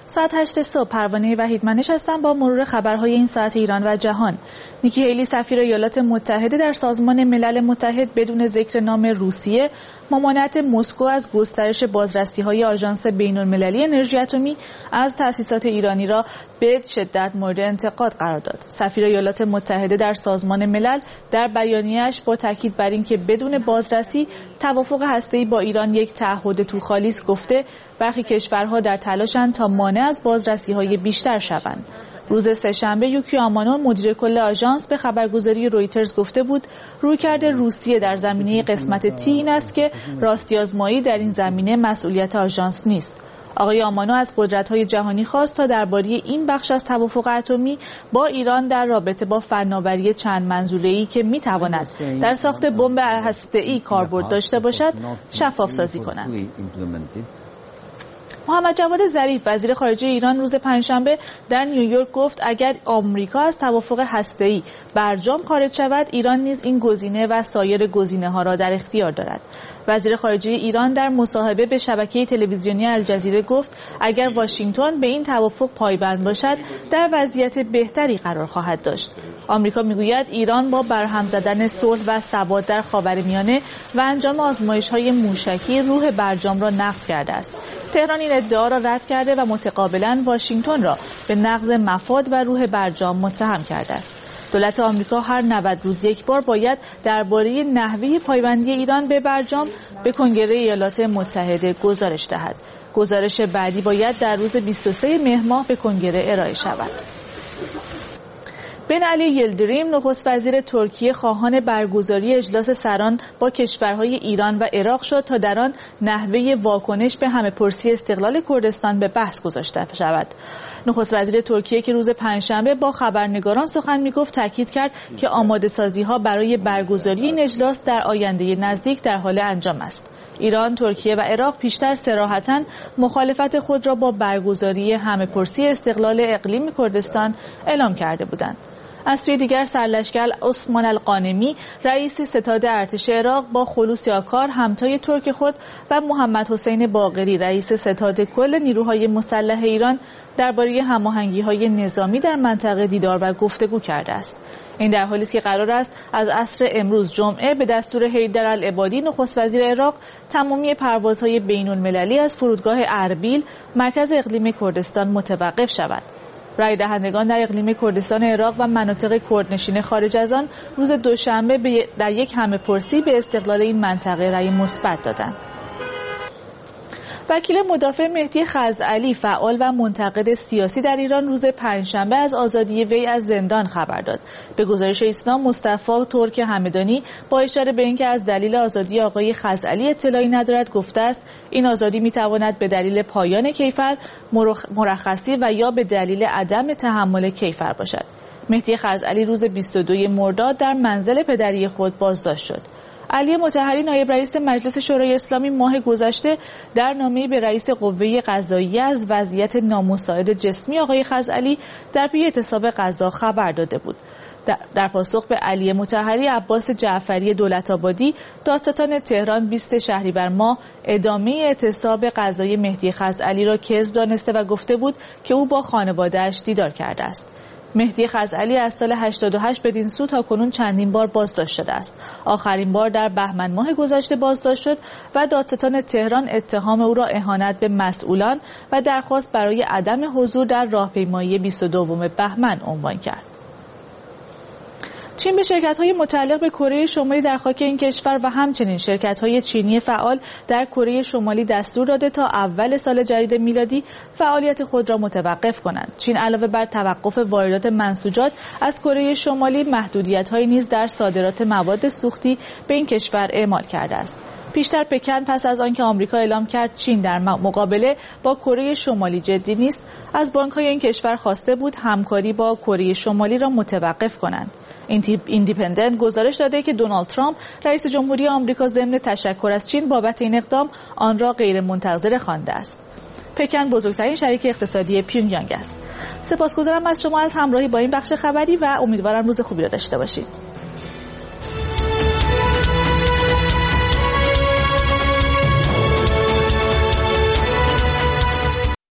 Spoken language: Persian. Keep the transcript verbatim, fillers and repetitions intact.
ساعت هشت صبح پروانه وحیدمنش هستم با مرور خبرهای این ساعت ایران و جهان. نیکی هیلی سفیر ایالات متحده در سازمان ملل متحد بدون ذکر نام روسیه ممانعت مسکو از گسترش بازرسی‌های آژانس بین‌المللی انرژی اتمی از تأسیسات ایرانی را به شدت مورد انتقاد قرار داد. سفیر ایالات متحده در سازمان ملل در بیانیه‌اش با تاکید بر اینکه بدون بازرسی توافق هسته‌ای با ایران یک تعهد توخالی است گفته برخی کشورها در تلاشند تا مانع از بازرسی‌های بیشتر شوند. روز سه‌شنبه یوکی آمانو مدیر کل آژانس به خبرگزاری رویترز گفته بود رویکرد روسیه در زمینه قسمت تی این است که راستی‌آزمایی در این زمینه مسئولیت آژانس نیست. آقای آمانو از قدرت‌های جهانی خواست تا درباره این بخش از توافق اتمی با ایران در رابطه با فناوری چند منظوره‌ای که می‌تواند در ساخت بمب هسته‌ای کاربرد داشته باشد شفاف سازی کنند. محمد جواد ظریف وزیر خارجه ایران روز پنجشنبه در نیویورک گفت اگر آمریکا از توافق هسته‌ای برجام خارج شود ایران نیز این گزینه و سایر گزینه‌ها را در اختیار دارد. وزیر خارجه ایران در مصاحبه به شبکه تلویزیونی الجزیره گفت اگر واشنگتن به این توافق پایبند باشد در وضعیت بهتری قرار خواهد داشت. آمریکا میگوید ایران با برهم زدن صلح و ثبات در خاورمیانه و انجام آزمایش‌های موشکی روح برجام را نقض کرده است. تهران این ادعا را رد کرده و متقابلاً واشنگتن را به نقض مفاد و روح برجام متهم کرده است. دولت آمریکا هر نود روز یک بار باید درباره نحوه پایبندی ایران به برجام به کنگره ایالات متحده گزارش دهد. گزارش بعدی باید در روز بیست و سوم مهر ماه به کنگره ارائه شود. بن علی یلدریم نخست وزیر ترکیه خواهان برگزاری اجلاس سران با کشورهای ایران و عراق شد تا در آن نحوه واکنش به همه‌پرسی استقلال کردستان به بحث گذاشته شود. نخست وزیر ترکیه که روز پنجشنبه با خبرنگاران سخن می‌گفت تاکید کرد که آماده‌سازی‌ها برای برگزاری این اجلاس در آینده نزدیک در حال انجام است. ایران، ترکیه و عراق پیشتر صراحتاً مخالفت خود را با برگزاری همه‌پرسی استقلال اقلیم کردستان اعلام کرده بودند. از سوی دیگر سرلشکر عثمان القانمی رئیس ستاد ارتش عراق با خلوص یاکار همتای ترک خود و محمد حسین باقری رئیس ستاد کل نیروهای مسلح ایران درباره هماهنگی‌های نظامی در منطقه دیدار و گفتگو کرده است. این در حالی است که قرار است از عصر امروز جمعه به دستور حیدر العبادی نخست وزیر عراق تمامی پروازهای بین‌المللی از فرودگاه اربیل مرکز اقلیم کردستان متوقف شود. رای دهندگان در اقلیم کردستان عراق و مناطق کردنشین خارج از آن روز دوشنبه در یک همه‌پرسی به استقلال این منطقه رای مثبت دادند. وکیل مدافع مهدی خزعلی فعال و منتقد سیاسی در ایران روز پنجشنبه از آزادی وی از زندان خبر داد. به گزارش اسلام مصطفی ترک همدانی با اشاره به اینکه از دلیل آزادی آقای خزعلی اطلاعی ندارد گفته است این آزادی میتواند به دلیل پایان کیفر مرخصی و یا به دلیل عدم تحمل کیفر باشد. مهدی خزعلی روز بیست و دوم مرداد در منزل پدری خود بازداشت شد. علی مطهری نایب رئیس مجلس شورای اسلامی ماه گذشته در نامه‌ای به رئیس قوه قضاییه از وضعیت نامساعد جسمی آقای خزعلی در پی اعتصاب قضا خبر داده بود. در پاسخ به علی مطهری عباس جعفری دولت‌آبادی دادستان تهران بیست شهریور ماه ادامه اعتصاب قضای مهدی خزعلی را کذب دانسته و گفته بود که او با خانواده‌اش دیدار کرده است. مهدی خزعلی از سال هشتاد و هشت بدین سو تا کنون چندین بار بازداشت شده است. آخرین بار در بهمن ماه گذشته بازداشت شد و دادستان تهران اتهام او را اهانت به مسئولان و درخواست برای عدم حضور در راهپیمایی بیست و دوم بهمن عنوان کرد. چین به شرکت‌های متعلق به کره شمالی در خاک این کشور و همچنین شرکت‌های چینی فعال در کره شمالی دستور داده تا اول سال جدید میلادی فعالیت خود را متوقف کنند. چین علاوه بر توقف واردات منسوجات از کره شمالی محدودیت‌هایی نیز در صادرات مواد سوختی به این کشور اعمال کرده است. پیشتر پکن پس از آنکه آمریکا اعلام کرد چین در مقابله با کره شمالی جدی نیست، از بانک‌های این کشور خواسته بود همکاری با کره شمالی را متوقف کنند. ایندیپندنت گزارش داده که دونالد ترامپ رئیس جمهوری آمریکا ضمن تشکر از چین بابت این اقدام آن را غیر منتظره خوانده است. پکن بزرگترین شریک اقتصادی پیونگیانگ است. سپاسگزارم از شما از همراهی با این بخش خبری و امیدوارم روز خوبی را داشته باشید.